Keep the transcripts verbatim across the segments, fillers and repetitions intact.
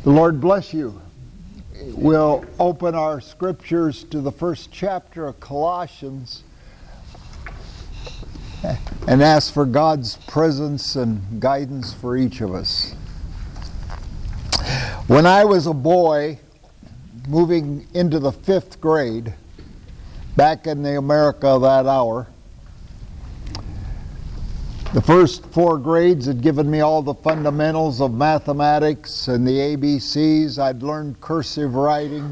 The Lord bless you. We'll open our scriptures to the first chapter of Colossians and ask for God's presence and guidance for each of us. When I was a boy, moving into the fifth grade, back in the America of that hour, the first four grades had given me all the fundamentals of mathematics and the A B Cs. I'd learned cursive writing,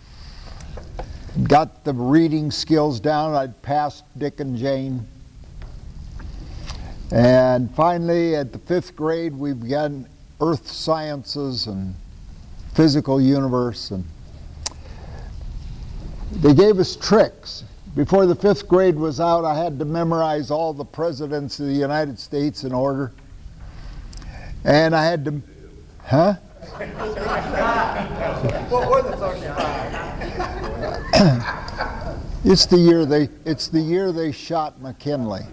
got the reading skills down. I'd passed Dick and Jane. And finally, at the fifth grade, we began earth sciences and physical universe. And they gave us tricks. Before the fifth grade was out, I had to memorize all the presidents of the United States in order. And I had to, huh? What were the thirty-five? It's the year they, it's the year they shot McKinley.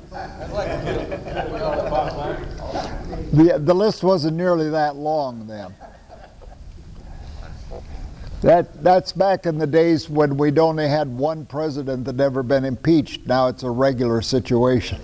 The, the list wasn't nearly that long then. That that's back in the days when we'd only had one president that ever been impeached. Now it's a regular situation.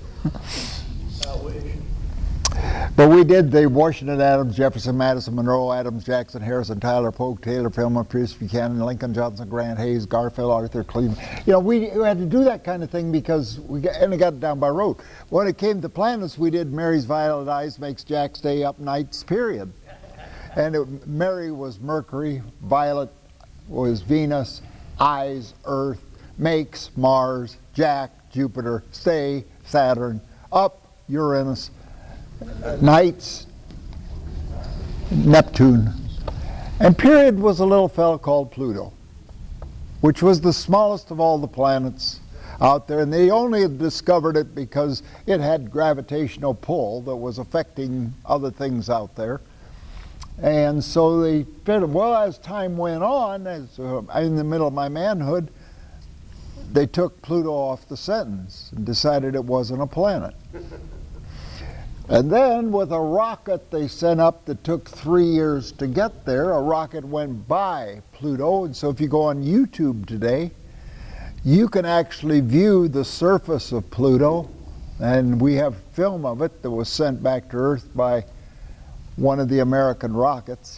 But we did the Washington, Adams, Jefferson, Madison, Monroe, Adams, Jackson, Harrison, Tyler, Polk, Taylor, Fillmore, Pierce, Buchanan, Lincoln, Johnson, Grant, Hayes, Garfield, Arthur, Cleveland. You know, we, we had to do that kind of thing because we got, and it got it down by rote. When it came to planets, we did Mary's violet eyes makes Jack stay up nights, period. And it, Mary was Mercury, Violet was Venus, eyes, Earth, makes Mars, Jack, Jupiter, stay, Saturn, up, Uranus, nights, Neptune. And period was a little fellow called Pluto, which was the smallest of all the planets out there. And they only discovered it because it had gravitational pull that was affecting other things out there. And so they figured, well, as time went on, as uh, in the middle of my manhood, they took Pluto off the sentence and decided it wasn't a planet. And then with a rocket they sent up that took three years to get there, a rocket went by Pluto. And so if you go on YouTube today, you can actually view the surface of Pluto. And we have film of it that was sent back to Earth by one of the American rockets.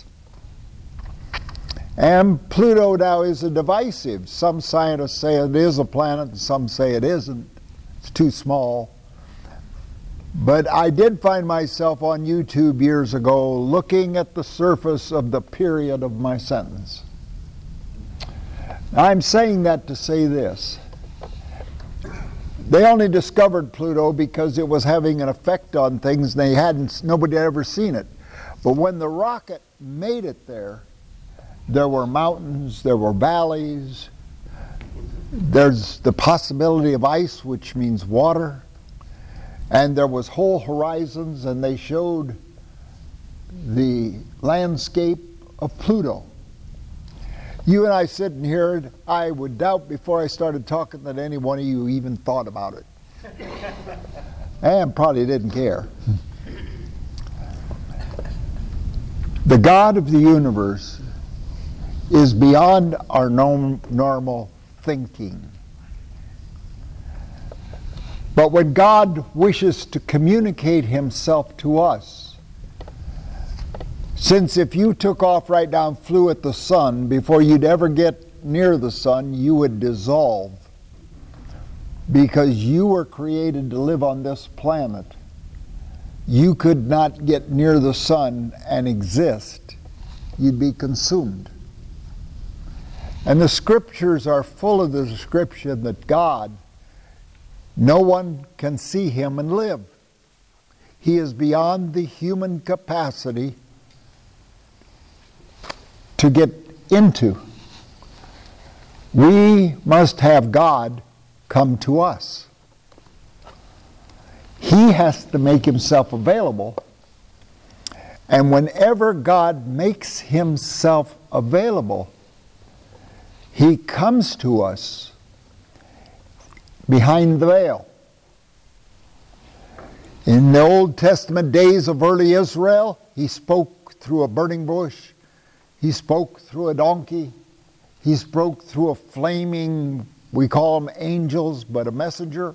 And Pluto now is a divisive. Some scientists say it is a planet, and some say it isn't. It's too small. But I did find myself on YouTube years ago looking at the surface of the period of my sentence. I'm saying that to say this. They only discovered Pluto because it was having an effect on things, and they hadn't, nobody had ever seen it. But when the rocket made it there, there were mountains, there were valleys, there's the possibility of ice, which means water, and there was whole horizons, and they showed the landscape of Pluto. You and I sitting here, I would doubt before I started talking that any one of you even thought about it. And probably didn't care. The God of the universe is beyond our norm, normal thinking. But when God wishes to communicate himself to us, since if you took off right now and flew at the sun, before you'd ever get near the sun, you would dissolve. Because you were created to live on this planet. You could not get near the sun and exist. You'd be consumed. And the scriptures are full of the description that God, no one can see him and live. He is beyond the human capacity to get into. We must have God come to us. He has to make himself available. And whenever God makes himself available, he comes to us behind the veil. In the Old Testament days of early Israel, he spoke through a burning bush. He spoke through a donkey. He spoke through a flaming, we call them angels, but a messenger.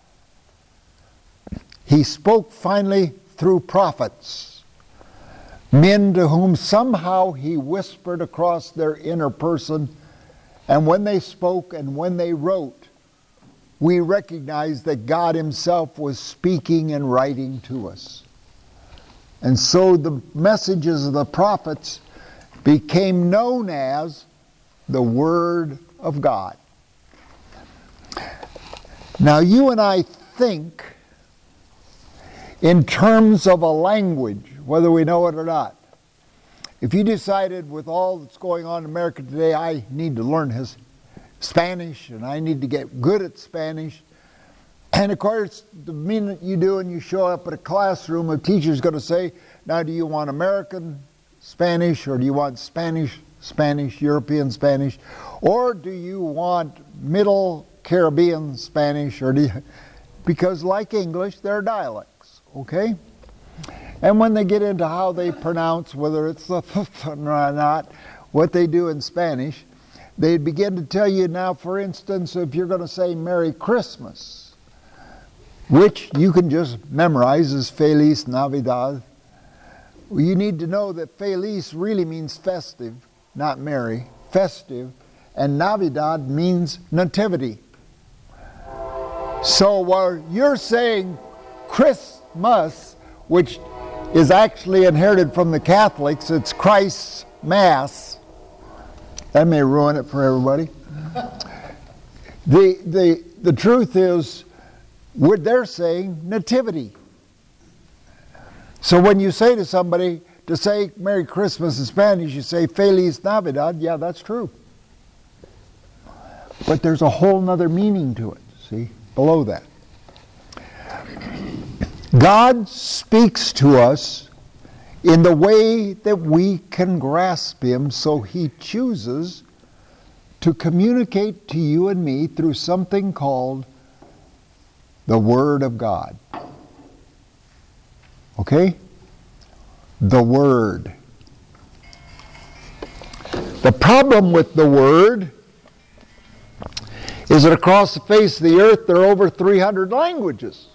He spoke finally through prophets, men to whom somehow he whispered across their inner person, and when they spoke and when they wrote, we recognized that God himself was speaking and writing to us. And so the messages of the prophets became known as the Word of God. Now you and I think in terms of a language, whether we know it or not. If you decided with all that's going on in America today, I need to learn his Spanish and I need to get good at Spanish. And of course, the minute you do and you show up at a classroom, a teacher's going to say, now do you want American Spanish or do you want Spanish, Spanish, European Spanish? Or do you want Middle Caribbean Spanish? Or do you, because like English, there are dialects, okay? And when they get into how they pronounce, whether it's the or not, what they do in Spanish, they begin to tell you now, for instance, if you're going to say Merry Christmas, which you can just memorize as Feliz Navidad, well, you need to know that Feliz really means festive, not merry, festive, and Navidad means nativity. So while you're saying Christmas, which is actually inherited from the Catholics, it's Christ's Mass. That may ruin it for everybody. the, the, the truth is, what they're saying, nativity. So when you say to somebody, to say Merry Christmas in Spanish, you say Feliz Navidad, yeah, that's true. But there's a whole nother meaning to it, see, below that. God speaks to us in the way that we can grasp him, so he chooses to communicate to you and me through something called the Word of God. Okay? The Word. The problem with the Word is that across the face of the earth there are over three hundred languages.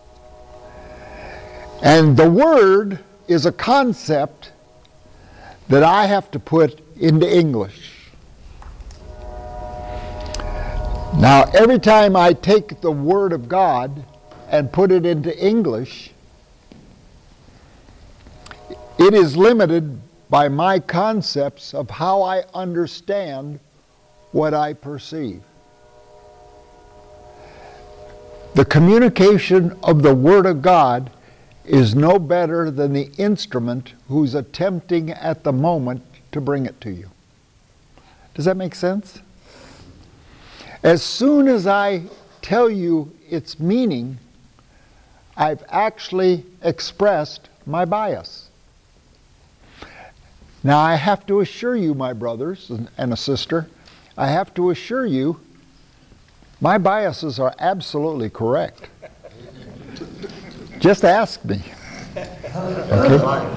And the Word is a concept that I have to put into English. Now, every time I take the Word of God and put it into English, it is limited by my concepts of how I understand what I perceive. The communication of the Word of God is no better than the instrument who's attempting at the moment to bring it to you. Does that make sense? As soon as I tell you its meaning, I've actually expressed my bias. Now I have to assure you, my brothers and a sister, I have to assure you, my biases are absolutely correct. Just ask me. Okay?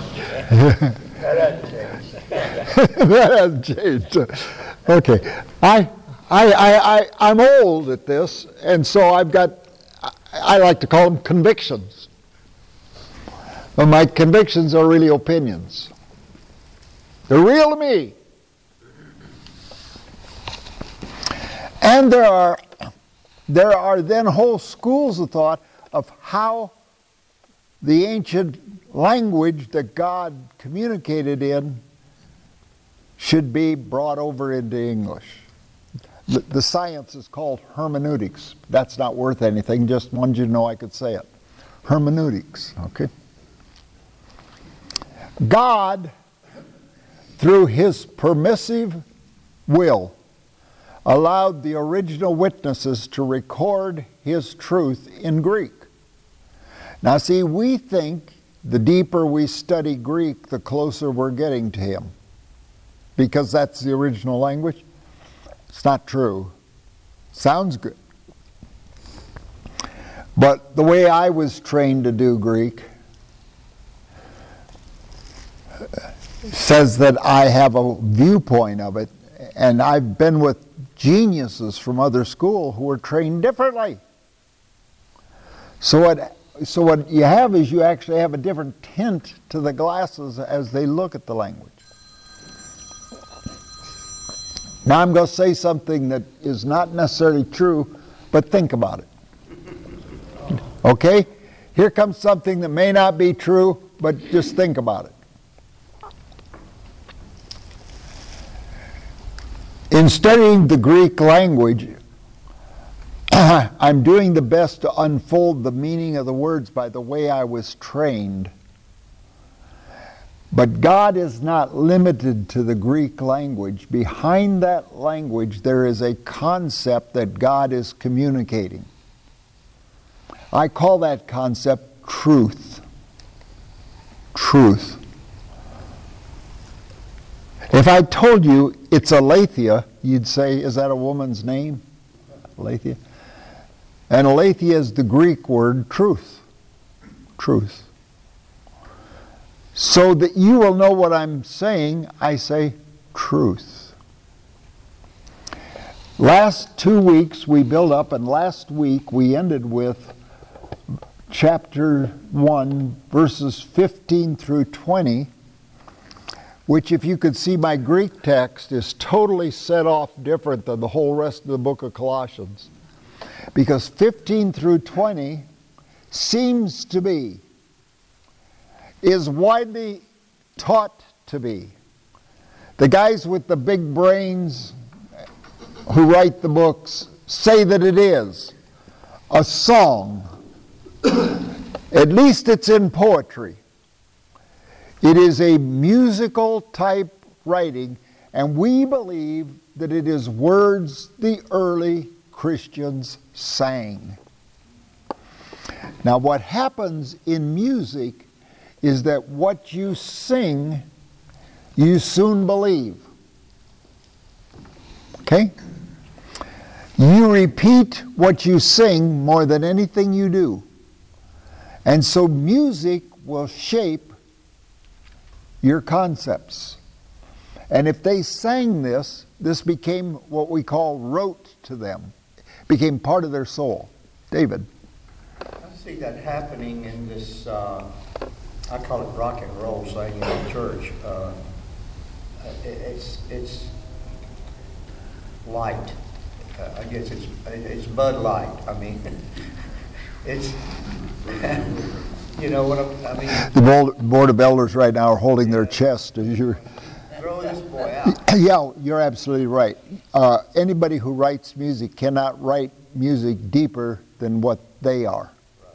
That hasn't changed. Okay. I, I, I, I, I'm old at this, and so I've got, I, I like to call them convictions. But my convictions are really opinions. They're real to me. And there are, there are then whole schools of thought of how the ancient language that God communicated in should be brought over into English. The, the science is called hermeneutics. That's not worth anything, just wanted you to know I could say it. Hermeneutics, okay? God, through his permissive will, allowed the original witnesses to record his truth in Greek. Now see, we think the deeper we study Greek, the closer we're getting to him, because that's the original language. It's not true. Sounds good. But the way I was trained to do Greek, says that I have a viewpoint of it, and I've been with geniuses from other schools who are trained differently. So what, so what you have is you actually have a different tint to the glasses as they look at the language. Now I'm going to say something that is not necessarily true, but think about it. Okay? Here comes something that may not be true, but just think about it. In studying the Greek language, I'm doing the best to unfold the meaning of the words by the way I was trained. But God is not limited to the Greek language. Behind that language, there is a concept that God is communicating. I call that concept truth. Truth. If I told you it's Aletheia, you'd say, is that a woman's name? Aletheia. And Aletheia is the Greek word truth. Truth. So that you will know what I'm saying, I say truth. Last two weeks we built up, and last week we ended with chapter one, verses fifteen through twenty, which, if you could see my Greek text, is totally set off different than the whole rest of the book of Colossians. Because fifteen through twenty seems to be, is widely taught to be. The guys with the big brains who write the books say that it is a song. At least it's in poetry. It is a musical type writing, and we believe that it is words the early Christians sang. Now, what happens in music is that what you sing, you soon believe. Okay? You repeat what you sing more than anything you do. And so music will shape your concepts. And if they sang this, this became what we call rote to them. Became part of their soul. David. I see that happening in this, uh, I call it rock and roll singing in church. Uh, it, it's it's light. Uh, I guess it's it's Bud Light. I mean, it's you know what I'm, I mean. The board, board of elders right now are holding their chest as you're. Throw this boy out. Yeah, you're absolutely right. Uh, anybody who writes music cannot write music deeper than what they are.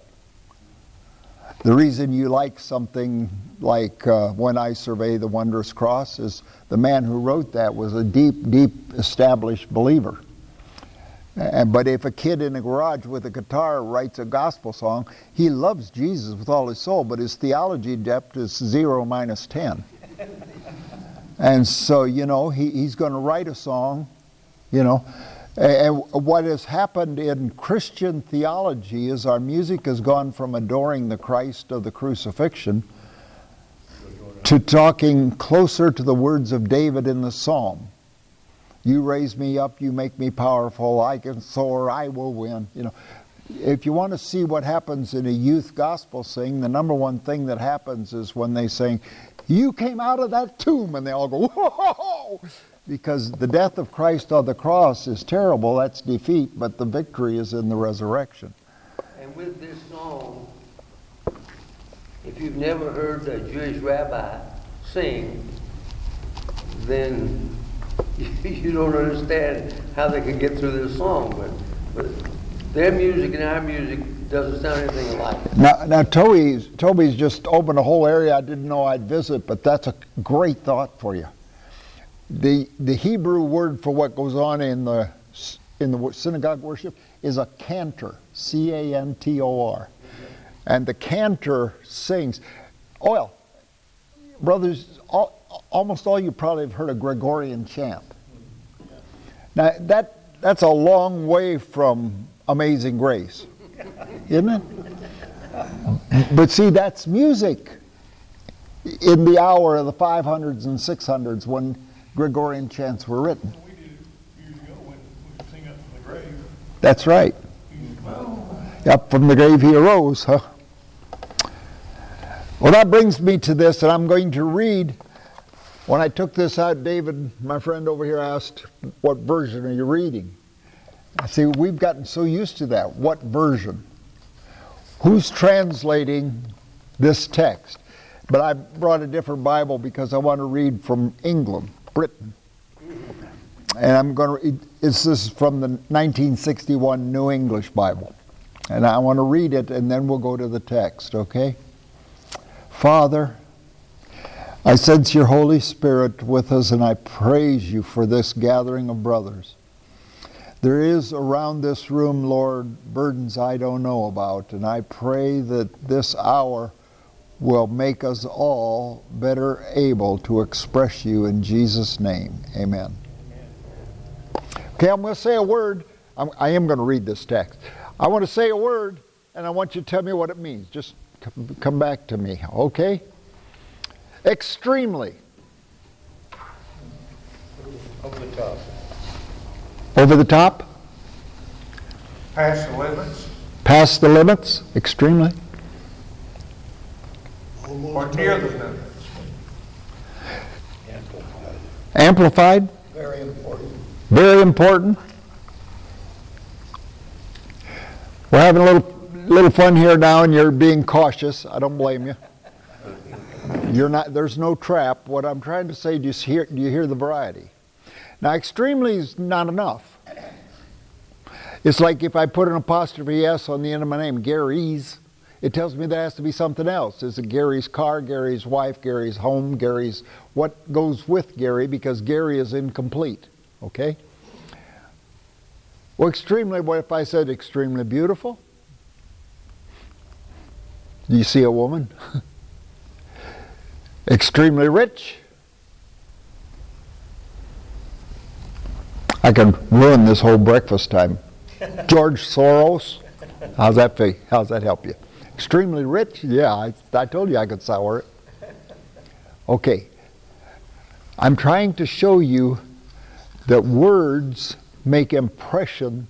The reason you like something like uh, When I Survey the Wondrous Cross is the man who wrote that was a deep, deep established believer. And, but if a kid in a garage with a guitar writes a gospel song, he loves Jesus with all his soul, but his theology depth is zero minus ten. And so, you know, he, he's going to write a song, you know. And what has happened in Christian theology is our music has gone from adoring the Christ of the crucifixion to talking closer to the words of David in the Psalm. You raise me up, you make me powerful, I can soar, I will win. You know, if you want to see what happens in a youth gospel sing, the number one thing that happens is when they sing, you came out of that tomb, and they all go, whoa! Because the death of Christ on the cross is terrible, that's defeat, but the victory is in the resurrection. And with this song, if you've never heard a Jewish rabbi sing, then you don't understand how they can get through this song. But, but their music and our music doesn't sound anything alike. Now, now Toby's, Toby's just opened a whole area I didn't know I'd visit, but that's a great thought for you. The the Hebrew word for what goes on in the in the synagogue worship is a cantor, C A N T O R, and the cantor sings. Oh, well, brothers, all, almost all you probably have heard a Gregorian chant. Now that that's a long way from Amazing Grace, isn't it? But see, that's music. in the hour of the five hundreds and six hundreds when Gregorian chants were written. We did it years ago when we could sing up from the grave. That's right. He used to come out. Up from the grave he arose, huh? Well, that brings me to this, and I'm going to read. When I took this out, David, my friend over here, asked, what version are you reading? I see, we've gotten so used to that. What version? Who's translating this text? But I brought a different Bible because I want to read from England, Britain. And I'm going to read, this is from the nineteen sixty-one New English Bible. And I want to read it, and then we'll go to the text, okay? Father, I sense your Holy Spirit with us, and I praise you for this gathering of brothers. There is around this room, Lord, burdens I don't know about, and I pray that this hour will make us all better able to express you in Jesus' name. Amen. Okay, I'm going to say a word. I'm, I am going to read this text. I want to say a word, and I want you to tell me what it means. Just come, come back to me, okay? Extremely. Over the top. Over the top? Past the limits Past the limits? Extremely? or near the limits. Amplified. Amplified? Very important. Very important. We're having a little little fun here now, and you're being cautious. I don't blame you. You're not. There's no trap. What I'm trying to say, do you hear? Do you hear the variety? Now, extremely is not enough. It's like if I put an apostrophe S on the end of my name, Gary's. It tells me there has to be something else. Is it Gary's car, Gary's wife, Gary's home, Gary's what goes with Gary, because Gary is incomplete. Okay? Well, extremely, what if I said extremely beautiful? Do you see a woman? Extremely rich? I can ruin this whole breakfast time. George Soros? How's that feel? How's that help you? Extremely rich? Yeah, I, I told you I could sour it. Okay. I'm trying to show you that words make impression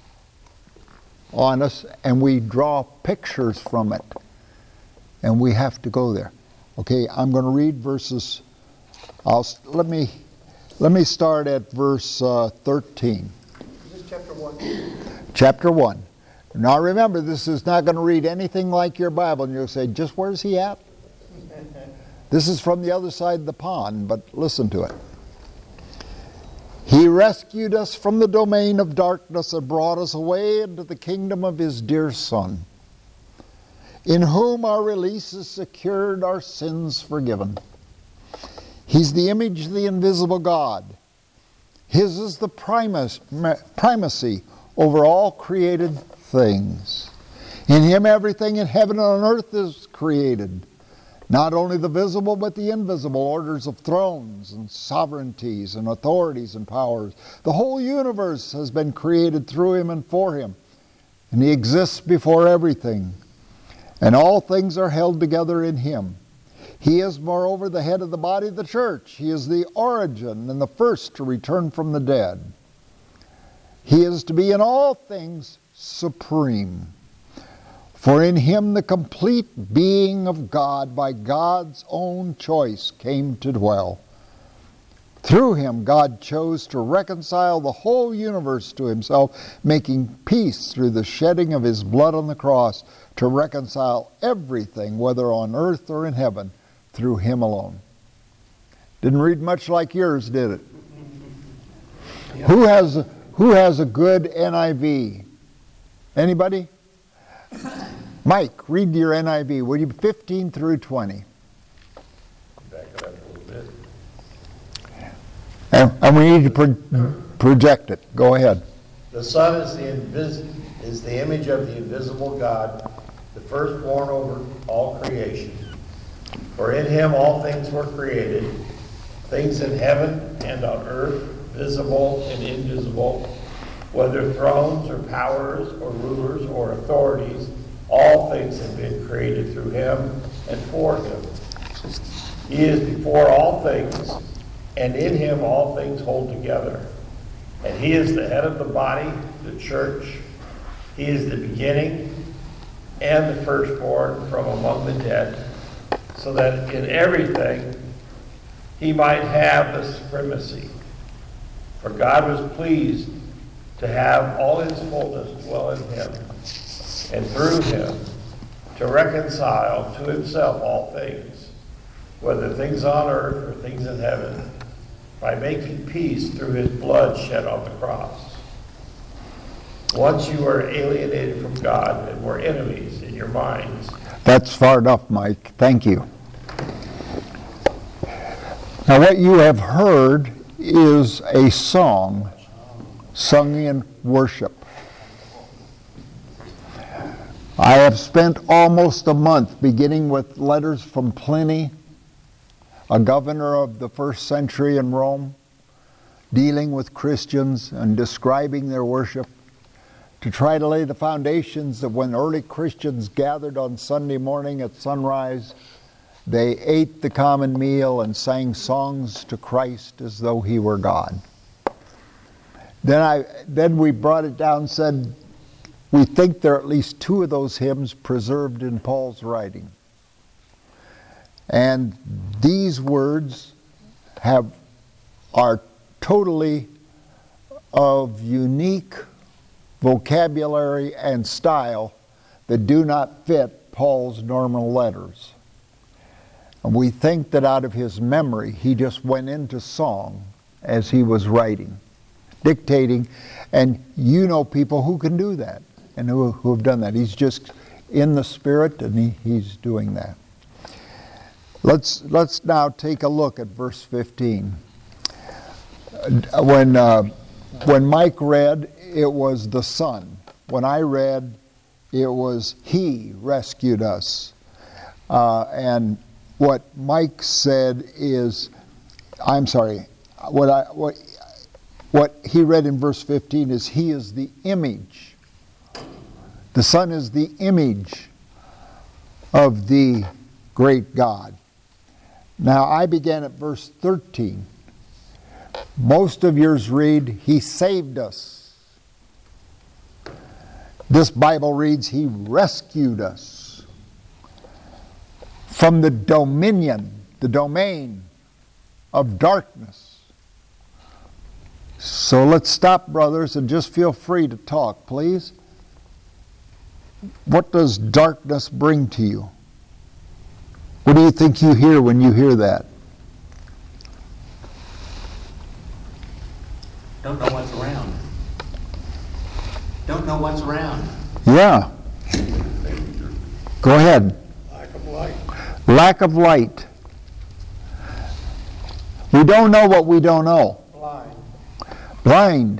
on us, and we draw pictures from it. And we have to go there. Okay, I'm going to read verses. I'll let me let me start at verse uh, thirteen. Is this chapter one? Chapter one. Now remember, this is not going to read anything like your Bible, and you'll say, just where's he at? This is from the other side of the pond, but listen to it. He rescued us from the domain of darkness and brought us away into the kingdom of his dear Son, in whom our release is secured, our sins forgiven. He's the image of the invisible God. His is the primus, primacy over all created things. In him everything in heaven and on earth is created. Not only the visible but the invisible orders of thrones and sovereignties and authorities and powers. The whole universe has been created through him and for him. And he exists before everything. And all things are held together in him. He is moreover the head of the body of the church. He is the origin and the first to return from the dead. He is to be in all things supreme. For in him the complete being of God by God's own choice came to dwell. Through him God chose to reconcile the whole universe to himself, making peace through the shedding of his blood on the cross, to reconcile everything, whether on earth or in heaven, through him alone. Didn't read much like yours, did it? Yeah. Who has, who has a good N I V? Anybody? Mike, read your N I V. Will you fifteen through twenty? Back it up a little bit. And, and we need to pro- project it. Go ahead. The Son is the, invis- is the image of the invisible God, the firstborn over all creation. For in him all things were created, things in heaven and on earth, visible and invisible, whether thrones or powers or rulers or authorities, all things have been created through him and for him. He is before all things, and in him all things hold together. And he is the head of the body, the church. He is the beginning and the firstborn from among the dead, so that in everything he might have the supremacy. For God was pleased to have all his fullness dwell in him, and through him to reconcile to himself all things, whether things on earth or things in heaven, by making peace through his blood shed on the cross. Once you were alienated from God and were enemies in your minds. That's far enough, Mike. Thank you. Now, what you have heard is a song sung in worship. I have spent almost a month, beginning with letters from Pliny, a governor of the first century in Rome, dealing with Christians and describing their worship, to try to lay the foundations of when early Christians gathered on Sunday morning at sunrise. They ate the common meal and sang songs to Christ as though he were God. Then I, then we brought it down and said, we think there are at least two of those hymns preserved in Paul's writing. And these words have, are totally of unique vocabulary and style that do not fit Paul's normal letters. And we think that out of his memory, he just went into song as he was writing, dictating, and you know people who can do that and who, who have done that. He's just in the Spirit, and he, he's doing that. Let's, let's now take a look at verse fifteen. When, uh, when Mike read, it was the Son. When I read, it was He rescued us. Uh, and what Mike said is, I'm sorry, what I what what he read in verse fifteen is He is the image. The Son is the image of the great God. Now I began at verse thirteen. Most of yours read, He saved us. This Bible reads, He rescued us from the dominion, the domain of darkness. So let's stop, brothers, and just feel free to talk, please. What does darkness bring to you? What do you think you hear when you hear that? Don't know what's around. Don't know what's around. Yeah. Go ahead. Lack of light. Lack of light. We don't know what we don't know. Blind. Blind.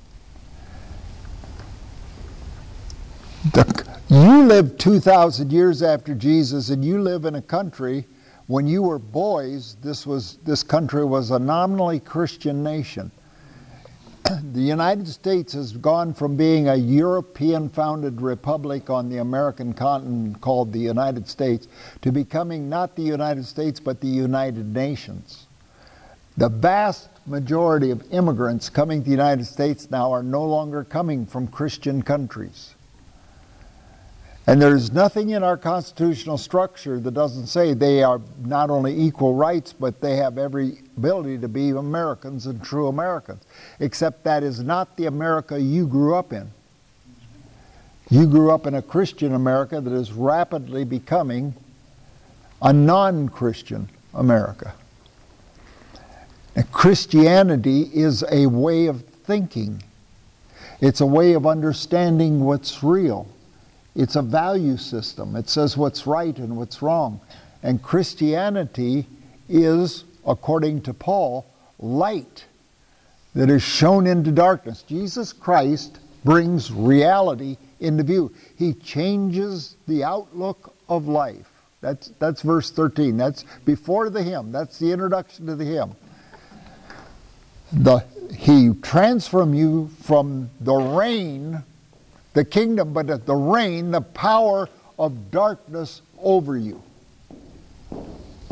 The, you lived two thousand years after Jesus, and you live in a country, when you were boys, this was this country was a nominally Christian nation. The United States has gone from being a European-founded republic on the American continent called the United States to becoming not the United States but the United Nations. The vast majority of immigrants coming to the United States now are no longer coming from Christian countries. And there's nothing in our constitutional structure that doesn't say they are not only equal rights, but they have every ability to be Americans and true Americans. Except that is not the America you grew up in. You grew up in a Christian America that is rapidly becoming a non-Christian America. And Christianity is a way of thinking. It's a way of understanding what's real. It's a value system. It says what's right and what's wrong. And Christianity is, according to Paul, light that is shown into darkness. Jesus Christ brings reality into view. He changes the outlook of life. That's, that's verse thirteen. That's before the hymn. That's the introduction to the hymn. The, he transforms you from the reign, the kingdom, but at the reign, the power of darkness over you.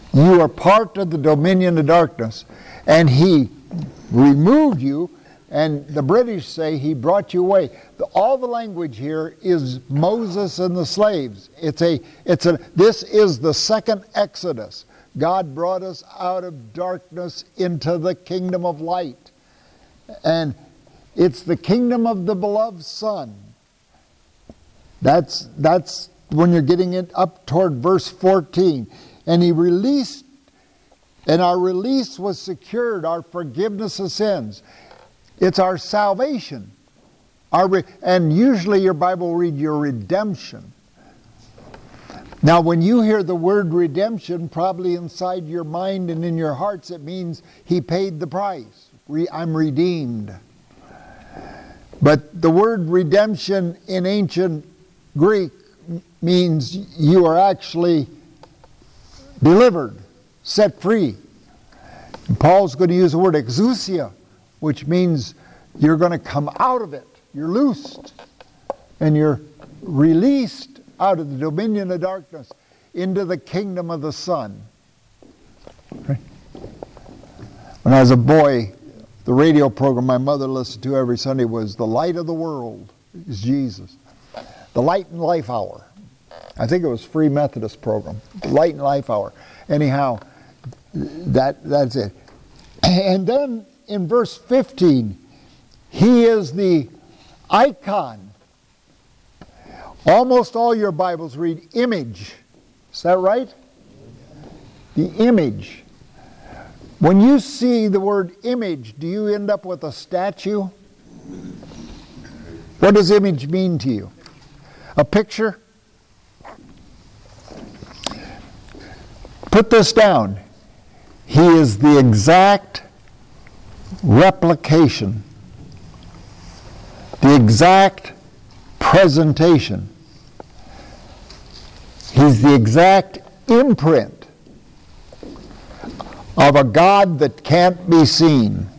You are part of the dominion of darkness. And he removed you, and the British say he brought you away. The, all the language here is Moses and the slaves. It's a, it's a, this is the second Exodus. God brought us out of darkness into the kingdom of light. And it's the kingdom of the beloved Son. That's, that's when you're getting it up toward verse fourteen. And he released, and our release was secured, our forgiveness of sins. It's our salvation. Our re- and usually your Bible will read your redemption. Now when you hear the word redemption, probably inside your mind and in your hearts, it means he paid the price. Re- I'm redeemed. But the word redemption in ancient Greek means you are actually delivered, set free. And Paul's going to use the word exousia, which means you're going to come out of it. You're loosed. And you're released out of the dominion of darkness into the kingdom of the Son. When I was a boy, the radio program my mother listened to every Sunday was The Light of the World is Jesus. The Light and Life Hour. I think it was a Free Methodist program. The Light and Life Hour. Anyhow, that that's it. And then in verse fifteen, he is the icon. Almost all your Bibles read image. Is that right? The image. When you see the word image, do you end up with a statue? What does image mean to you? A picture? Put this down. He is the exact replication, the exact presentation. He's the exact imprint of a God that can't be seen.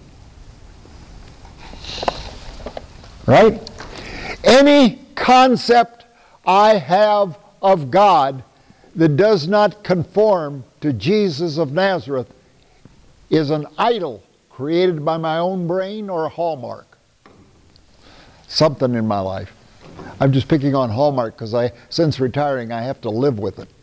Right? Any concept I have of God that does not conform to Jesus of Nazareth is an idol created by my own brain or a hallmark. Something in my life. I'm just picking on Hallmark because I, since retiring, I have to live with it.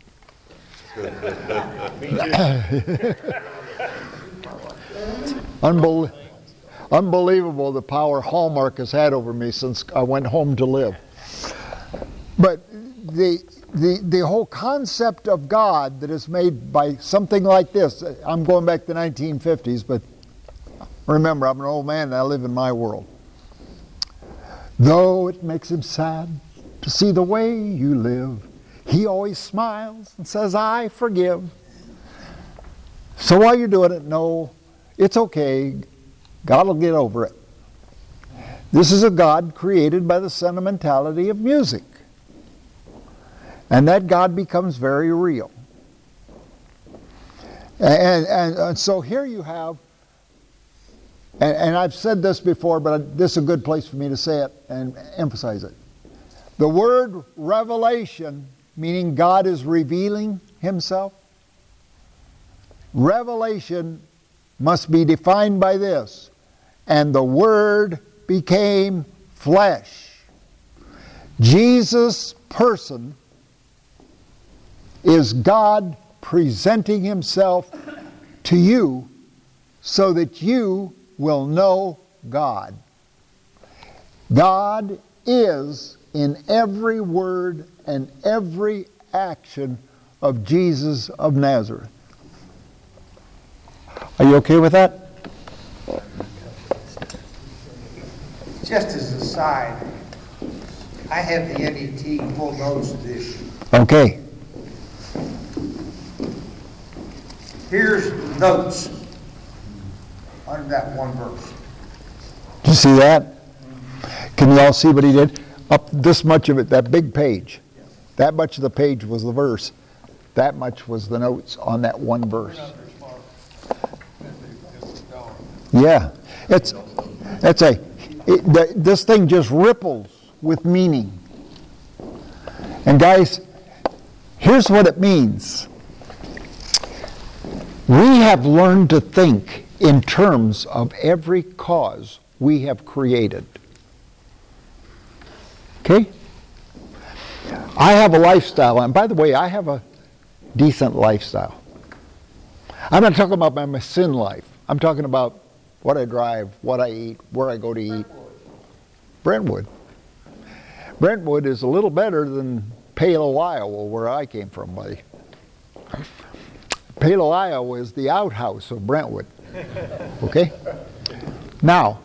Unbel- unbelievable the power Hallmark has had over me since I went home to live. But the the the whole concept of God that is made by something like this, I'm going back to the nineteen fifties, but remember, I'm an old man and I live in my world. Though it makes him sad to see the way you live, he always smiles and says, I forgive. So while you're doing it, no, it's okay. God will get over it. This is a God created by the sentimentality of music. And that God becomes very real. And, and, and so here you have, and, and I've said this before, but this is a good place for me to say it and emphasize it. The word revelation, meaning God is revealing himself, revelation must be defined by this: and the Word became flesh. Jesus' person is God presenting himself to you so that you will know God. God is in every word and every action of Jesus of Nazareth. Are you okay with that? Just as a side, I have the N E T full notes edition. Okay. Here's the notes on that one verse. Do you see that? Can you all see what he did? Up this much of it, that big page. That much of the page was the verse. That much was the notes on that one verse. Yeah. It's, it's a, it, the, this thing just ripples with meaning. And guys, here's what it means. We have learned to think in terms of every cause we have created. Okay? I have a lifestyle, and by the way, I have a decent lifestyle. I'm not talking about my sin life. I'm talking about what I drive, what I eat, where I go to eat. Brentwood. Brentwood is a little better than Palo, Iowa, where I came from, buddy. Palo, Iowa is the outhouse of Brentwood. Okay? Now,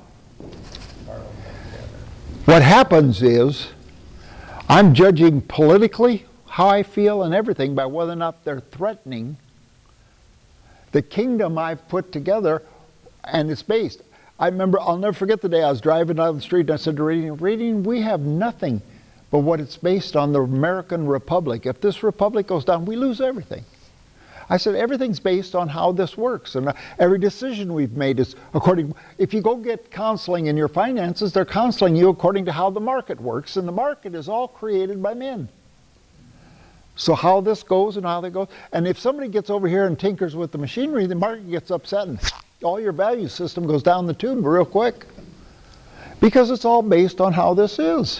what happens is, I'm judging politically how I feel and everything by whether or not they're threatening the kingdom I've put together, and it's based. I remember, I'll never forget the day I was driving down the street and I said to Radine, Radine, we have nothing but what it's based on, the American Republic. If this republic goes down, we lose everything. I said, everything's based on how this works, and every decision we've made is according, if you go get counseling in your finances, they're counseling you according to how the market works, and the market is all created by men. So how this goes and how that goes, and if somebody gets over here and tinkers with the machinery, the market gets upset and all your value system goes down the tube real quick. Because it's all based on how this is.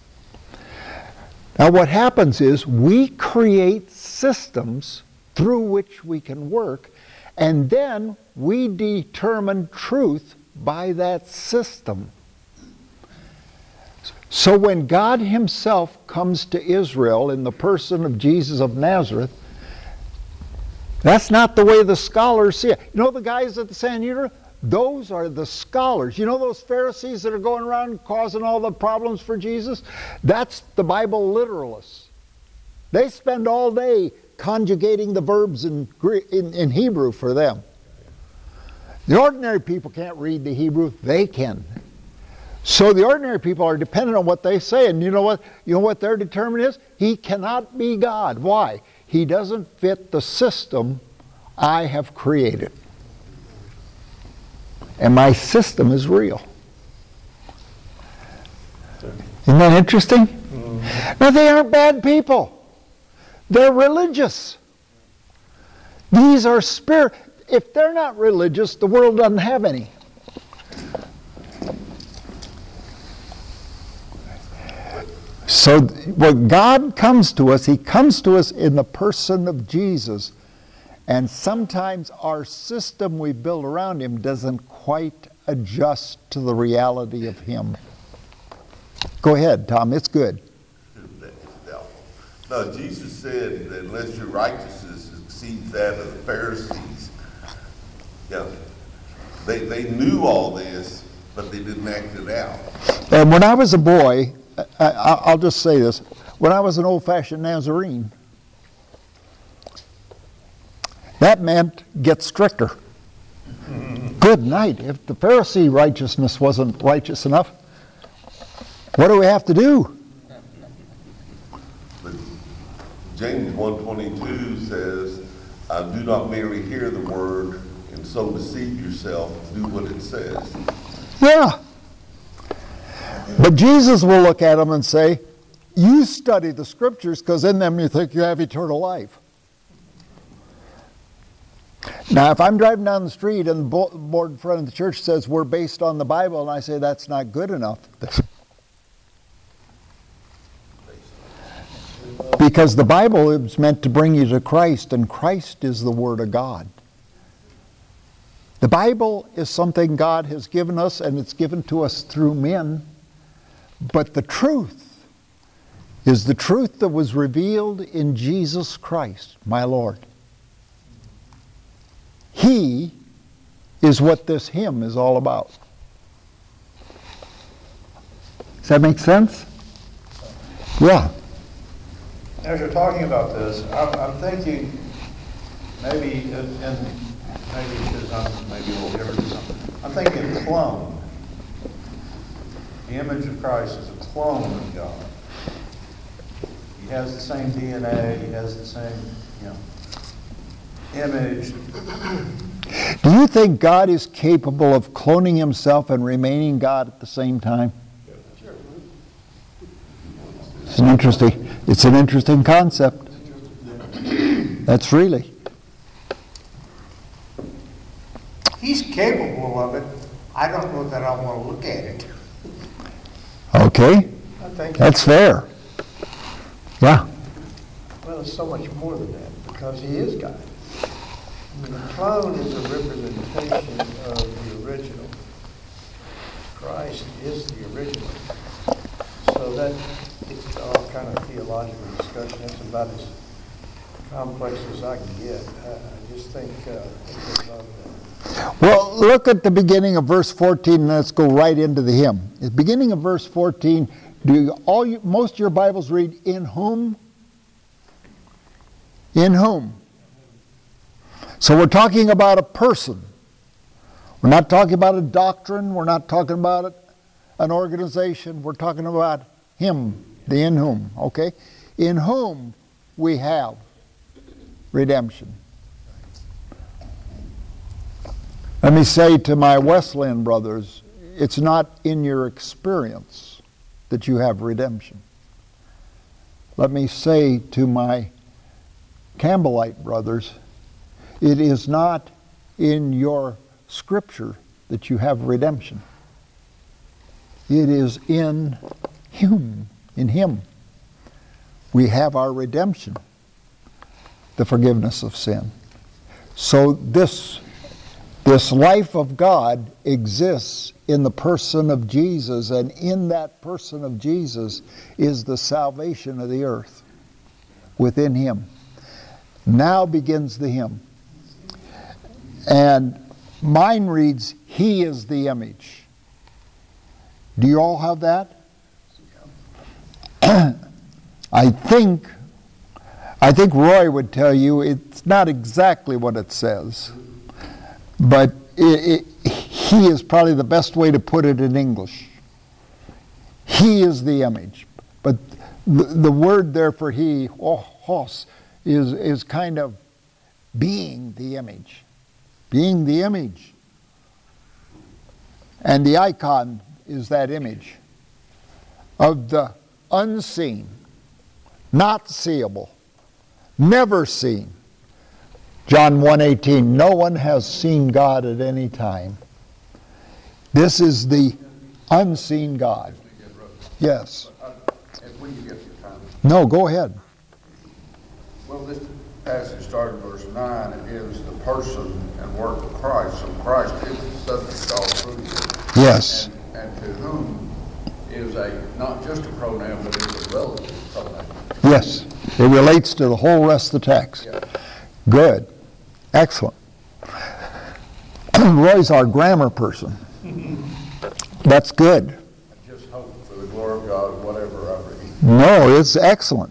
Now what happens is we create systems through which we can work, and then we determine truth by that system. So when God himself comes to Israel in the person of Jesus of Nazareth, that's not the way the scholars see it. You know the guys at the Sanhedrin? Those are the scholars. You know those Pharisees that are going around causing all the problems for Jesus? That's the Bible literalists. They spend all day conjugating the verbs in, in, in Hebrew for them. The ordinary people can't read the Hebrew. They can. So the ordinary people are dependent on what they say. And you know what? You know what their determinant is? He cannot be God. Why? He doesn't fit the system I have created. And my system is real. Isn't that interesting? Mm-hmm. Now they aren't bad people. They're religious. These are spirit. If they're not religious, the world doesn't have any. So when God comes to us, he comes to us in the person of Jesus. And sometimes our system we build around him doesn't quite adjust to the reality of him. Go ahead, Tom. It's good. No, Jesus said that unless your righteousness exceeds that of the Pharisees, yeah, they, they knew all this, but they didn't act it out. And when I was a boy, I, I'll just say this, when I was an old-fashioned Nazarene, that meant get stricter. Good night. If the Pharisee righteousness wasn't righteous enough, what do we have to do? But James one twenty-two says, uh, do not merely hear the word and so deceive yourself, do what it says. Yeah. But Jesus will look at them and say, you study the scriptures because in them you think you have eternal life. Now, if I'm driving down the street and the board in front of the church says we're based on the Bible, and I say that's not good enough, because the Bible is meant to bring you to Christ, and Christ is the Word of God. The Bible is something God has given us, and it's given to us through men, but the truth is the truth that was revealed in Jesus Christ, my Lord. He is what this hymn is all about. Does that make sense? Yeah. As you're talking about this, I'm, I'm thinking maybe, and maybe because I'm maybe a little different or something, I'm thinking clone. The image of Christ is a clone of God. He has the same D N A, he has the same, you know, image. Do you think God is capable of cloning himself and remaining God at the same time? It's an interesting, it's an interesting concept. That's really. he's capable of it. I don't know that I want to look at it. Okay, I think, that's fair. Yeah, well, it's so much more than that, because he is God. I mean, the clone is a representation of the original. Christ is the original. So that, it's all kind of theological discussion. That's about as complex as I can get. I, I just think, uh, I think I love that. well, look at the beginning of verse fourteen, and let's go right into the hymn. The beginning of verse fourteen, do you, all you, most of your Bibles read, in whom? In whom? So we're talking about a person. We're not talking about a doctrine. We're not talking about it, an organization. We're talking about him, the in whom, okay? In whom we have redemption. Let me say to my Wesleyan brothers, it's not in your experience that you have redemption. Let me say to my Campbellite brothers, it is not in your scripture that you have redemption. It is in Him, in Him. We have our redemption, the forgiveness of sin. So this, this life of God exists in the person of Jesus, and in that person of Jesus is the salvation of the earth within Him. Now begins the hymn. And mine reads, He is the image. Do you all have that? I think, I think Roy would tell you it's not exactly what it says, but it, it, he is probably the best way to put it in English. He is the image. But the, the word there for he, oh, hos, is, is kind of being the image. Being the image. And the icon is that image of the unseen, not seeable, never seen. John one eighteen, no one has seen God at any time. This is the unseen God. Yes. If we can get the time. No, go ahead. Well, this passage started in verse nine. It gives the person and work of Christ. So Christ is the subject all through here. Yes. And, and to whom is a, not just a pronoun, but is a relative pronoun. Yes. It relates to the whole rest of the text. Yeah. Good. Excellent. Roy's our grammar person. That's good. I just hope for the glory of God, whatever I read. No, it's excellent.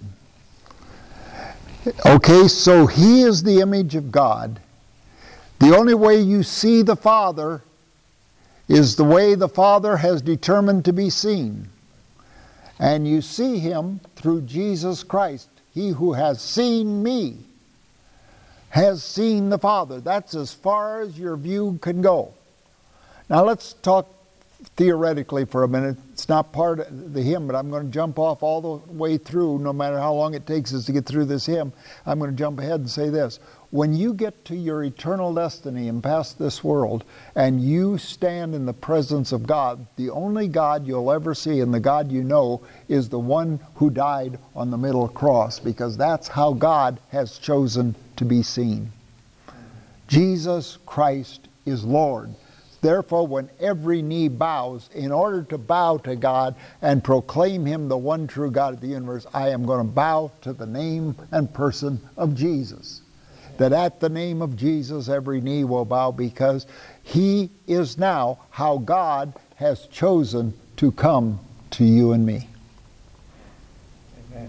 Okay, so He is the image of God. The only way you see the Father is the way the Father has determined to be seen. And you see Him through Jesus Christ. He who has seen me has seen the Father. That's as far as your view can go. Now let's talk theoretically for a minute. It's not part of the hymn, but I'm going to jump off all the way through, no matter how long it takes us to get through this hymn. I'm going to jump ahead and say this. When you get to your eternal destiny and past this world, and you stand in the presence of God, the only God you'll ever see and the God you know is the one who died on the middle cross, because that's how God has chosen to be seen. Jesus Christ is Lord. Therefore, when every knee bows, in order to bow to God and proclaim Him the one true God of the universe, I am going to bow to the name and person of Jesus. That at the name of Jesus, every knee will bow, because He is now how God has chosen to come to you and me. Amen.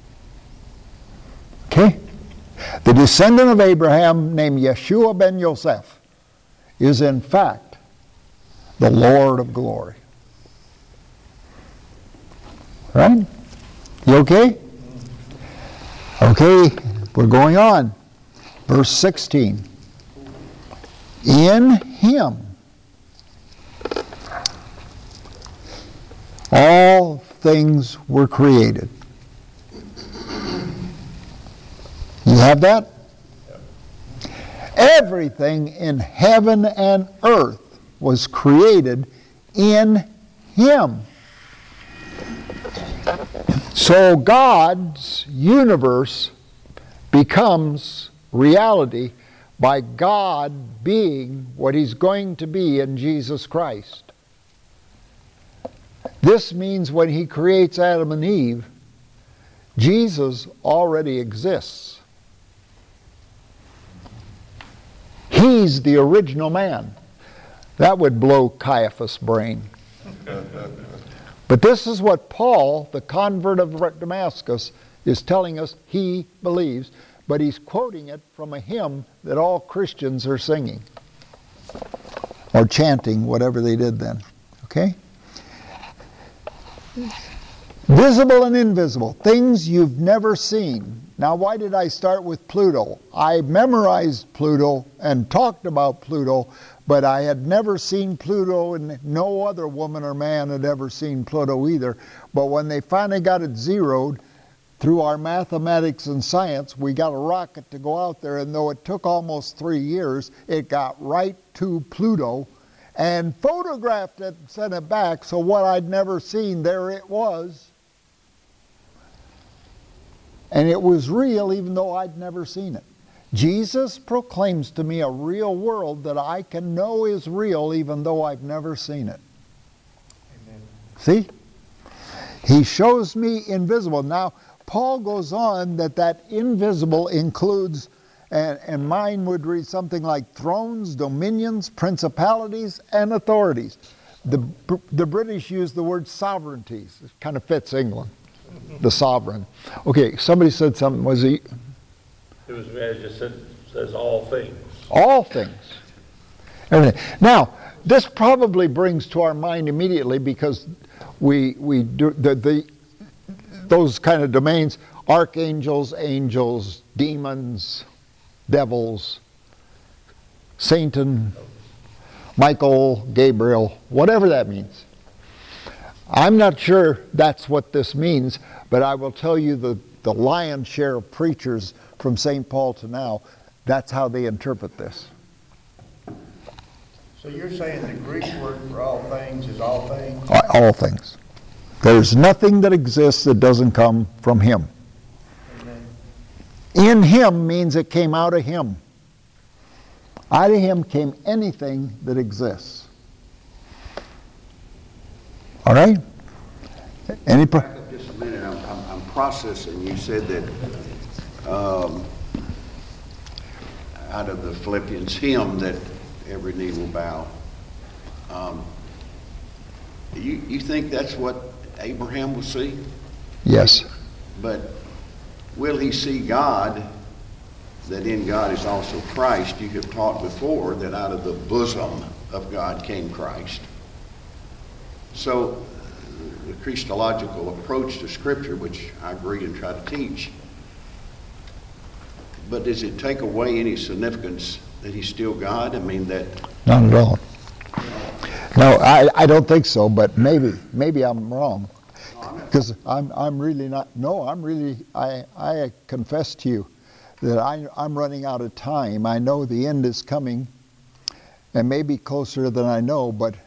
Okay? The descendant of Abraham, named Yeshua ben Yosef, is in fact the Lord of glory. Right? You okay? Okay, we're going on. Verse sixteen. In Him all things were created. You have that? Everything in heaven and earth was created in Him. So God's universe becomes reality by God being what He's going to be in Jesus Christ. This means when He creates Adam and Eve, Jesus already exists. He's the original man. That would blow Caiaphas' brain. But this is what Paul, the convert of Damascus, is telling us he believes, but he's quoting it from a hymn that all Christians are singing or chanting, whatever they did then. Okay? Visible and invisible, things you've never seen. Now, why did I start with Pluto? I memorized Pluto and talked about Pluto, but I had never seen Pluto, and no other woman or man had ever seen Pluto either. But when they finally got it zeroed, through our mathematics and science, we got a rocket to go out there, and though it took almost three years, it got right to Pluto and photographed it and sent it back. So what I'd never seen, there it was. And it was real even though I'd never seen it. Jesus proclaims to me a real world that I can know is real even though I've never seen it. Amen. See? He shows me invisible. Now, Paul goes on that that invisible includes, and, and mine would read something like thrones, dominions, principalities, and authorities. The, the British use the word sovereignties. It kind of fits England, the sovereign. Okay, somebody said something. Was he? It was, as you said, says all things. All things. Everything. Now, this probably brings to our mind immediately, because we we do the, the those kind of domains, archangels, angels, demons, devils, Satan, Michael, Gabriel, whatever that means. I'm not sure that's what this means, but I will tell you the, the lion's share of preachers from Saint Paul to now, that's how they interpret this. So you're saying the Greek word for all things is all things? All things. There's nothing that exists that doesn't come from Him. Amen. In Him means it came out of Him. Out of Him came anything that exists. All right? Any pro- Back up just a minute. I'm, I'm, I'm processing. You said that um, out of the Philippians hymn that every knee will bow. Um, you, you think that's what Abraham will see? Yes. But will he see God, that in God is also Christ? You have taught before that out of the bosom of God came Christ. So the Christological approach to Scripture, which I agree and try to teach, but does it take away any significance that He's still God? I mean, that... Not at all. No, I, I don't think so, but maybe, maybe I'm wrong. Because I'm, I'm really not, no, I'm really, I, I confess to you that I, I'm running out of time. I know the end is coming, and maybe closer than I know, but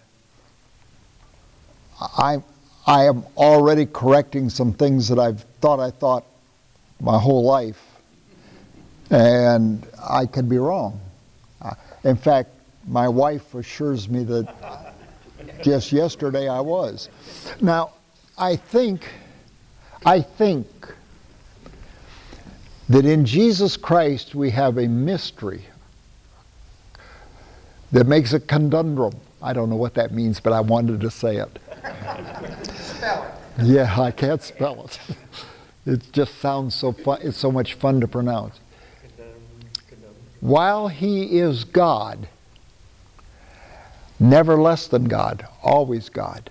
I, I am already correcting some things that I've thought I thought my whole life, and I could be wrong. In fact, my wife assures me that just yesterday I was. Now, I think, I think that in Jesus Christ we have a mystery that makes a conundrum. I don't know what that means, but I wanted to say it. Spell it. Yeah, I can't spell it. It just sounds so fun. It's so much fun to pronounce. While He is God, never less than God, always God,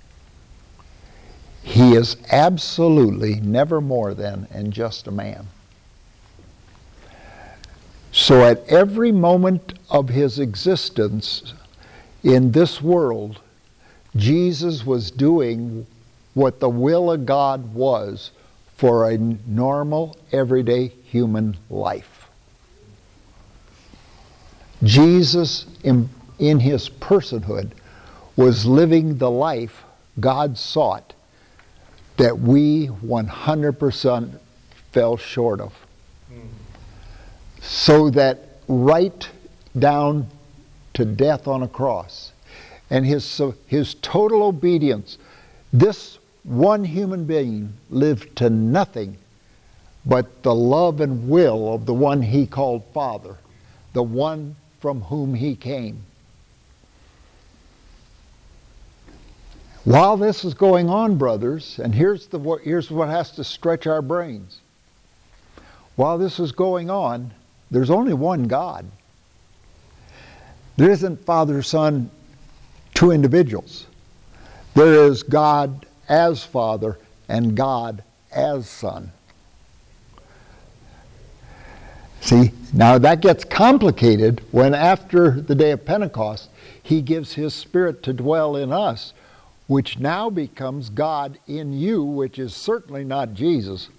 He is absolutely never more than and just a man. So at every moment of His existence in this world, Jesus was doing what the will of God was for a normal, everyday human life. Jesus, in, in his personhood, was living the life God sought that we one hundred percent fell short of. So that right down to death on a cross, and his, so his total obedience, this one human being lived to nothing but the love and will of the one he called Father, the one from whom he came. While this is going on, brothers, and here's, the, here's what has to stretch our brains. While this is going on, there's only one God. There isn't Father, Son, two individuals. There is God as Father and God as Son. See, now that gets complicated when after the day of Pentecost, he gives his Spirit to dwell in us, which now becomes God in you, which is certainly not Jesus,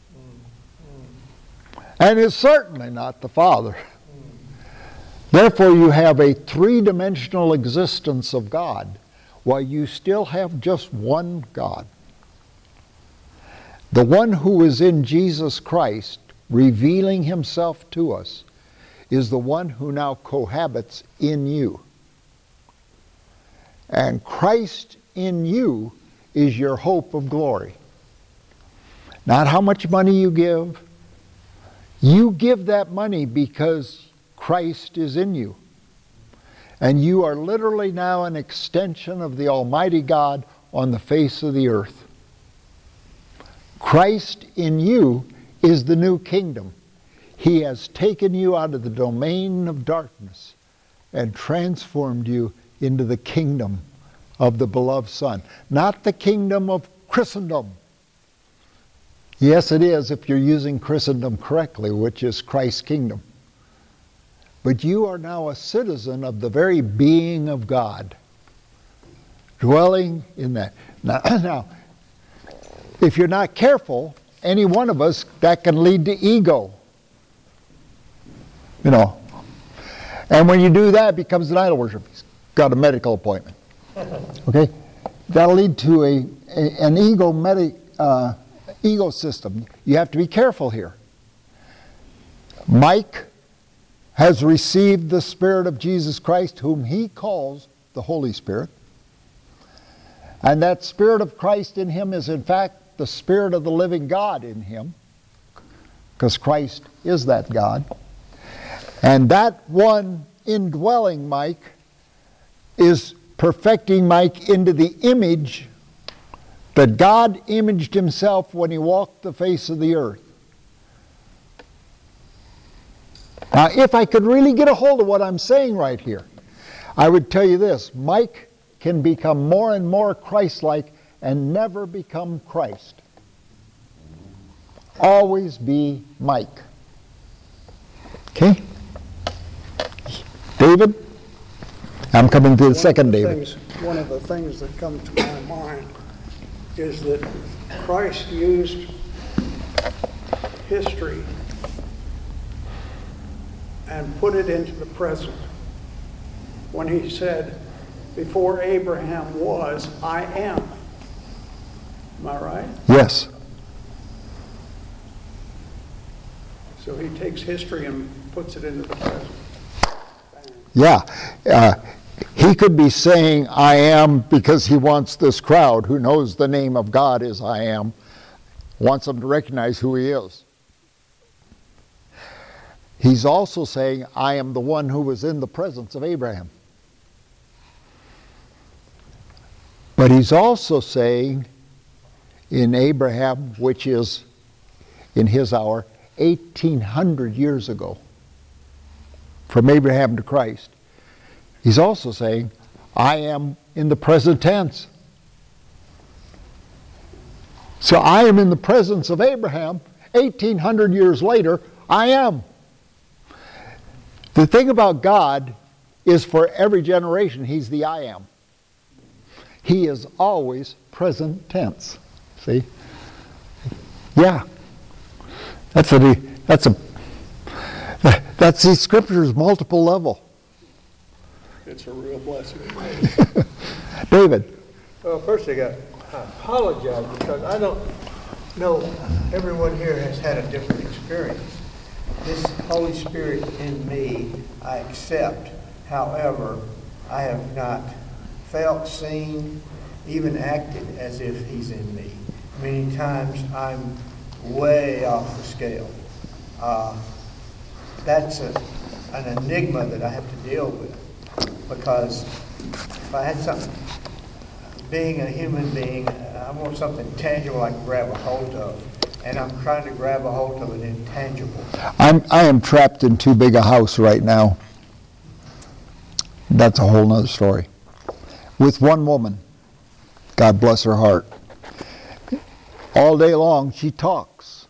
and is certainly not the Father. Therefore, you have a three-dimensional existence of God, while you still have just one God. The one who is in Jesus Christ, revealing himself to us, is the one who now cohabits in you. And Christ in you is your hope of glory. Not how much money you give. You give that money because Christ is in you. And you are literally now an extension of the Almighty God on the face of the earth. Christ in you is the new kingdom. He has taken you out of the domain of darkness and transformed you into the kingdom of the beloved Son. Not the kingdom of Christendom. Yes, it is if you're using Christendom correctly, which is Christ's kingdom. But you are now a citizen of the very being of God, dwelling in that. Now, now, if you're not careful, any one of us, that can lead to ego. You know. And when you do that, it becomes an idol worship. He's got a medical appointment. Okay? That'll lead to a, a an ego medi, uh, ego system. You have to be careful here. Mike has received the Spirit of Jesus Christ, whom he calls the Holy Spirit. And that Spirit of Christ in him is in fact the Spirit of the living God in him, because Christ is that God. And that one indwelling Mike is perfecting Mike into the image that God imaged himself when he walked the face of the earth. Now, if I could really get a hold of what I'm saying right here, I would tell you this: Mike can become more and more Christ-like and never become Christ. Always be Mike. Okay? David? I'm coming to the second David. Things, one of the things that come to my mind is that Christ used history and put it into the present when he said, before Abraham was, I am. Am I right? Yes. So he takes history and puts it into the present. Yeah. Uh, he could be saying, I am, because he wants this crowd who knows the name of God is I am, wants them to recognize who he is. He's also saying, I am the one who was in the presence of Abraham. But he's also saying, in Abraham, which is in his hour, eighteen hundred years ago, from Abraham to Christ, he's also saying, I am in the present tense. So I am in the presence of Abraham, eighteen hundred years later, I am. The thing about God is for every generation, he's the I am. He is always present tense. See? Yeah. That's a, that's a, that's the Scripture's multiple level. It's a real blessing. David? Well, first I got, I apologize because I don't know, everyone here has had a different experience. This Holy Spirit in me, I accept. However, I have not felt, seen, even acted as if he's in me. Many times I'm way off the scale. Uh, that's a, an enigma that I have to deal with, because if I had something, being a human being, I want something tangible I can grab a hold of, and I'm trying to grab a hold of an intangible. I'm, I am trapped in too big a house right now. That's a whole nother story. With one woman, God bless her heart. All day long she talks.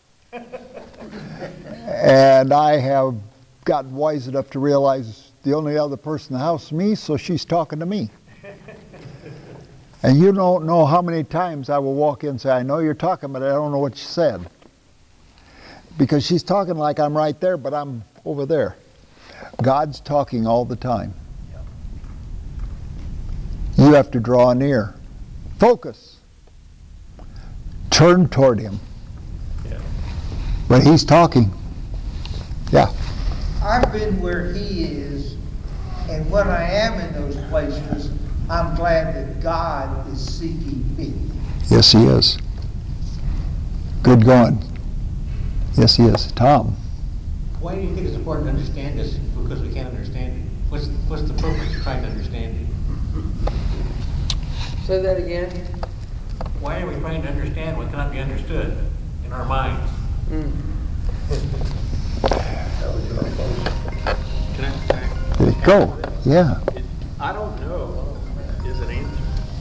And I have gotten wise enough to realize the only other person in the house is me, so she's talking to me. And you don't know how many times I will walk in and say, I know you're talking, but I don't know what you said. Because she's talking like I'm right there, but I'm over there. God's talking all the time. You have to draw near. Focus. Turn toward him. Yeah. But he's talking. Yeah. I've been where he is, and when I am in those places, I'm glad that God is seeking me. Yes, he is. Good going. Yes, he is. Tom. Why do you think it's important to understand this? Because we can't understand it. What's what's the purpose of trying to understand it? Say that again. Why are we trying to understand what cannot be understood in our minds? Mm. Can I, can I There you go. Yeah. It, I don't know is an answer.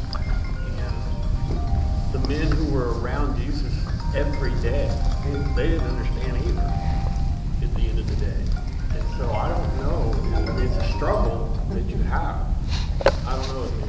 And the men who were around Jesus every day, they didn't understand either at the end of the day. And so I don't know. It's a struggle that you have. I don't know if the answer.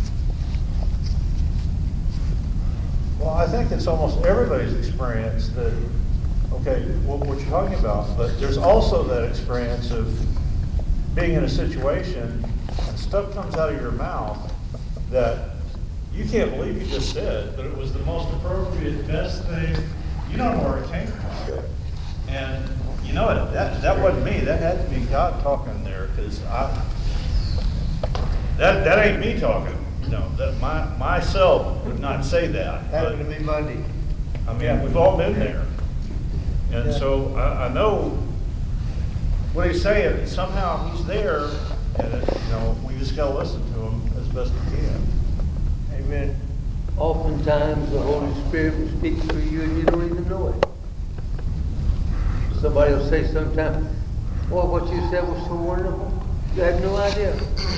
Well, I think it's almost everybody's experience that, okay, what, what you're talking about, but there's also that experience of being in a situation and stuff comes out of your mouth that you can't believe you just said, but it was the most appropriate, best thing. You don't know where it came from. And you know it, that, that wasn't me, that had to be God talking there, because I, that, that ain't me talking. No, that my, myself would not say that. Happened to me Monday. I mean, we've all been there. And Yeah. so I, I know what he's saying, somehow he's there, and it, you know, we just gotta listen to him as best we can. Amen. Oftentimes, the Holy Spirit will speak through you and you don't even know it. Somebody will say sometime, well, what you said was so wonderful. You have no idea.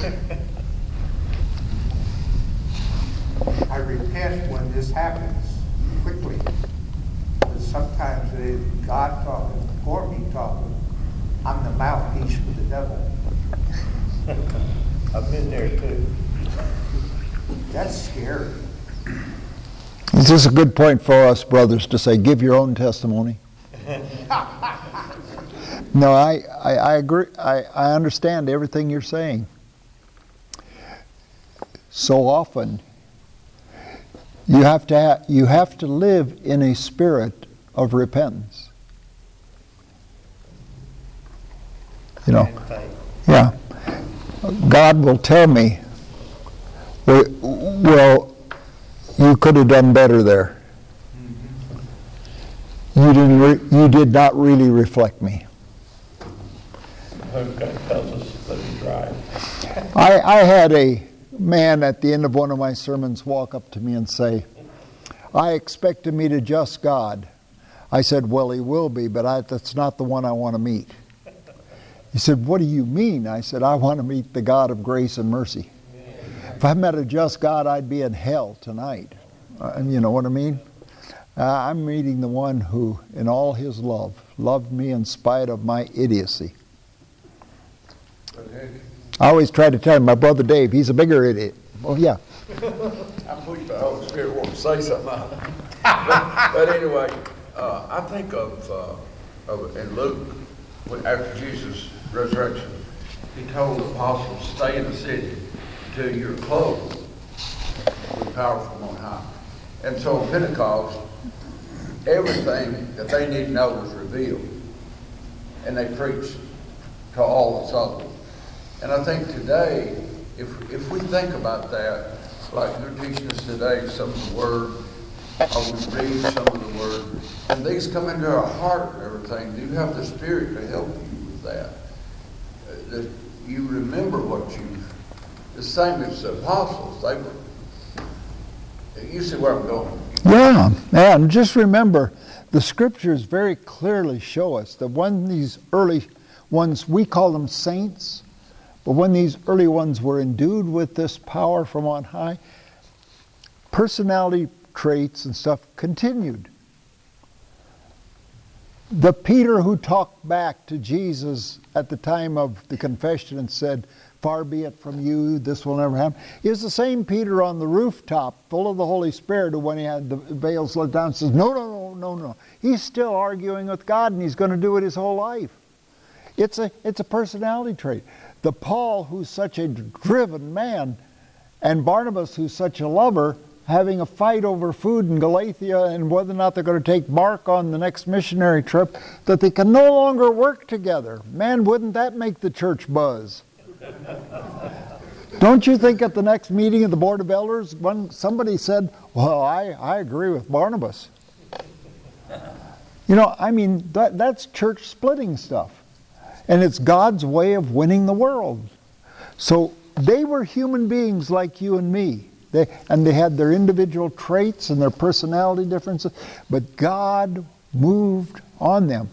I repent when this happens quickly. But sometimes it's God talking or me talking. I'm the mouthpiece for the devil. I've been there too. That's scary. This is a good point for us brothers to say, give your own testimony. No, I, I, I agree. I, I understand everything you're saying. So often, you have to ha- you have to live in a spirit of repentance. You know, yeah. God will tell me, well, well you could have done better there. You didn't. Re- you did not really reflect me. God tells us, let him drive. I, I had a man at the end of one of my sermons walk up to me and say, I expected me to just God. I said, well, he will be, but I, that's not the one I want to meet. He said, what do you mean? I said, I want to meet the God of grace and mercy. If I met a just God, I'd be in hell tonight. Uh, you know what I mean? Uh, I'm meeting the one who, in all his love, loved me in spite of my idiocy. I always try to tell him, my brother Dave, he's a bigger idiot. Oh, yeah. I believe the Holy Spirit wants to say something. but, but anyway, uh, I think of, uh, of in Luke, when, after Jesus' resurrection, he told the apostles, stay in the city until you're clothed with power from on high. And so on Pentecost, everything that they need to know was revealed. And they preached to all the souls. And I think today, if if we think about that, like you're teaching us today, some of the word, or we read some of the word, and these come into our heart and everything, do you have the Spirit to help you with that? Uh, that you remember what you, the same as the apostles, they were, you see where I'm going. Yeah, yeah, and just remember, the scriptures very clearly show us that when these early ones, we call them saints, but when these early ones were endued with this power from on high, personality traits and stuff continued. The Peter who talked back to Jesus at the time of the confession and said, far be it from you, this will never happen, is the same Peter on the rooftop, full of the Holy Spirit, who when he had the veils let down says, no, no, no, no, no. He's still arguing with God, and he's going to do it his whole life. It's a, it's a personality trait. The Paul, who's such a driven man, and Barnabas, who's such a lover, having a fight over food in Galatia and whether or not they're going to take Mark on the next missionary trip, that they can no longer work together. Man, wouldn't that make the church buzz? Don't you think at the next meeting of the Board of Elders, when somebody said, well, I, I agree with Barnabas. You know, I mean, that, that's church splitting stuff. And it's God's way of winning the world. So they were human beings like you and me. They, and they had their individual traits and their personality differences, but God moved on them.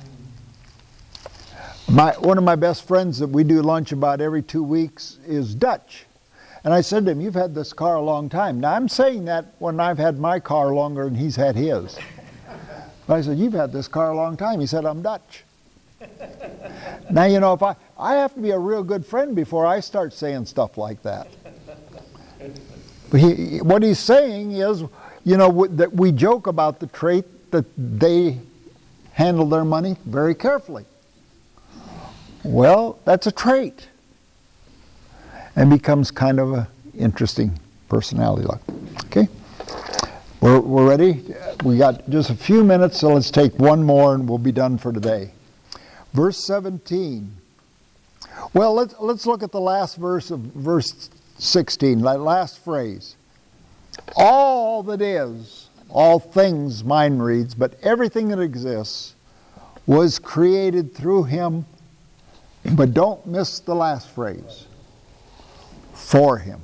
My, one of my best friends that we do lunch about every two weeks is Dutch. And I said to him, you've had this car a long time. Now I'm saying that when I've had my car longer than he's had his. But I said, you've had this car a long time. He said, I'm Dutch. Now, you know, if I, I have to be a real good friend before I start saying stuff like that. But he, what he's saying is, you know, w- that we joke about the trait that they handle their money very carefully. Well, that's a trait. And becomes kind of an interesting personality look. Okay? We're, we're ready? We got just a few minutes, so let's take one more and we'll be done for today. Verse seventeen. Well, let's, let's look at the last verse of verse sixteen, that last phrase. All that is, all things, mine reads, but everything that exists was created through him. But don't miss the last phrase. For him.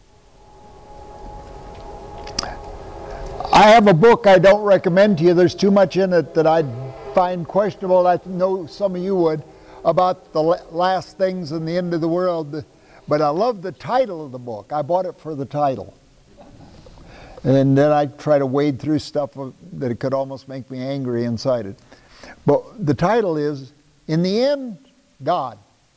I have a book I don't recommend to you. There's too much in it that I'd find questionable. I know some of you would, about the last things and the end of the world. But I love the title of the book. I bought it for the title. And then I try to wade through stuff that it could almost make me angry inside it. But the title is, In the End, God.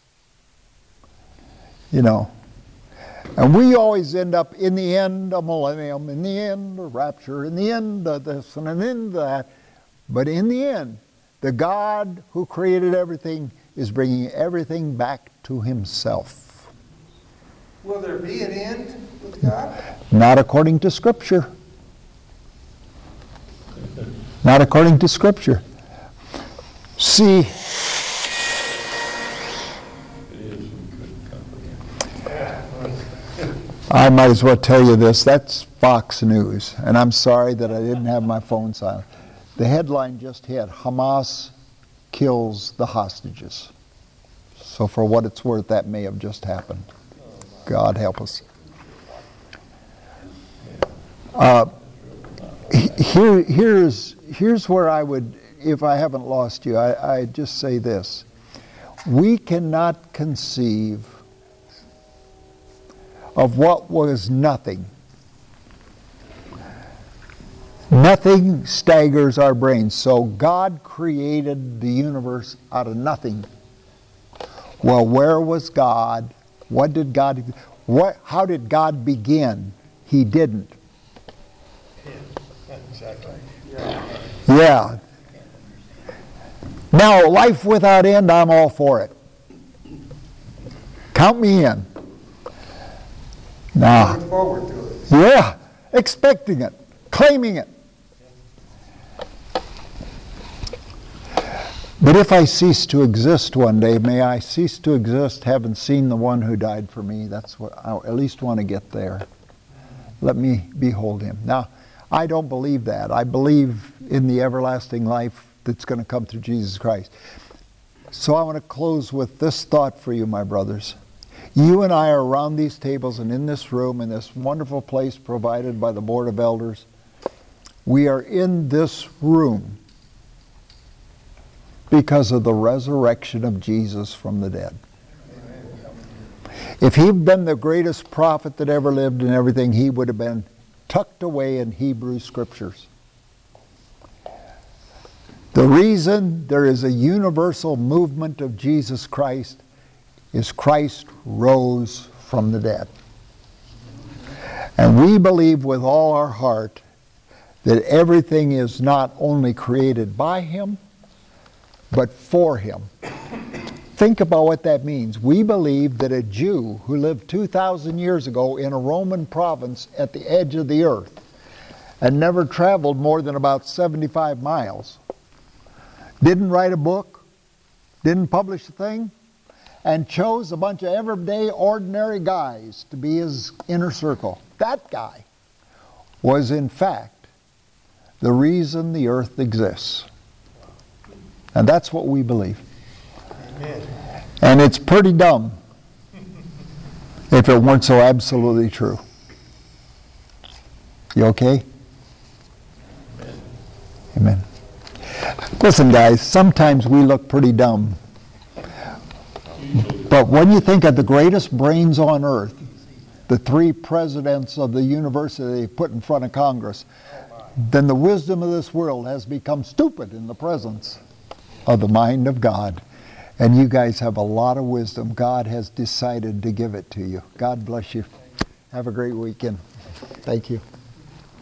You know. And we always end up, in the end, a millennium, in the end, a rapture, in the end, of this, and in the end, that. But in the end, the God who created everything is bringing everything back to himself. Will there be an end with God? Not according to Scripture. Not according to Scripture. See, I might as well tell you this. That's Fox News. And I'm sorry that I didn't have my phone silent. The headline just hit, Hamas kills the hostages. So for what it's worth, that may have just happened. God help us. Uh, here, here's, here's where I would, if I haven't lost you, I, I just say this. We cannot conceive of what was nothing. Nothing staggers our brains. So God created the universe out of nothing. Well, where was God? What did God, what, how did God begin? He didn't. Yeah, exactly. Yeah. Now, life without end, I'm all for it. Count me in. Now, Look forward to it. yeah, expecting it, claiming it. But if I cease to exist one day, may I cease to exist having seen the one who died for me. That's what I at least want to get there. Let me behold him. Now, I don't believe that. I believe in the everlasting life that's going to come through Jesus Christ. So I want to close with this thought for you, my brothers. You and I are around these tables and in this room, in this wonderful place provided by the Board of Elders. We are in this room because of the resurrection of Jesus from the dead. If he'd been the greatest prophet that ever lived and everything, he would have been tucked away in Hebrew scriptures. The reason there is a universal movement of Jesus Christ is Christ rose from the dead. And we believe with all our heart that everything is not only created by him, but for him. Think about what that means. We believe that a Jew who lived two thousand years ago in a Roman province at the edge of the earth and never traveled more than about seventy-five miles, didn't write a book, didn't publish a thing, and chose a bunch of everyday, ordinary guys to be his inner circle. That guy was, in fact, the reason the earth exists. And that's what we believe. Amen. And it's pretty dumb if it weren't so absolutely true. You okay? Amen. Listen, guys, sometimes we look pretty dumb. But when you think of the greatest brains on earth, the three presidents of the university they put in front of Congress, then the wisdom of this world has become stupid in the presence of the mind of God. And you guys have a lot of wisdom. God has decided to give it to you. God bless you. Have a great weekend. Thank you.